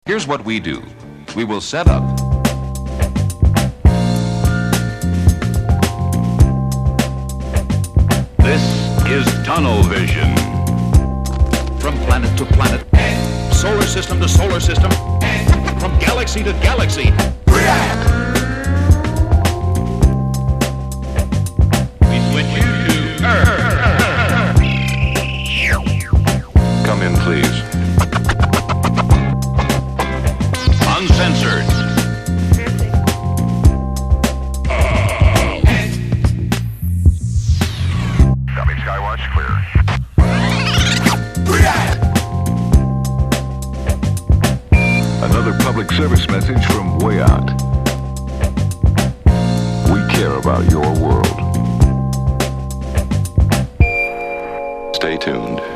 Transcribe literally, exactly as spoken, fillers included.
Here's what we do. We will set up. This is tunnel vision. From planet to planet, solar system to solar system, from galaxy to galaxy. We switch you to Earth. Come in, please. Uncensored. Dummy Skywatch clear. Another public service message from Way Out. We care about your world. Stay tuned.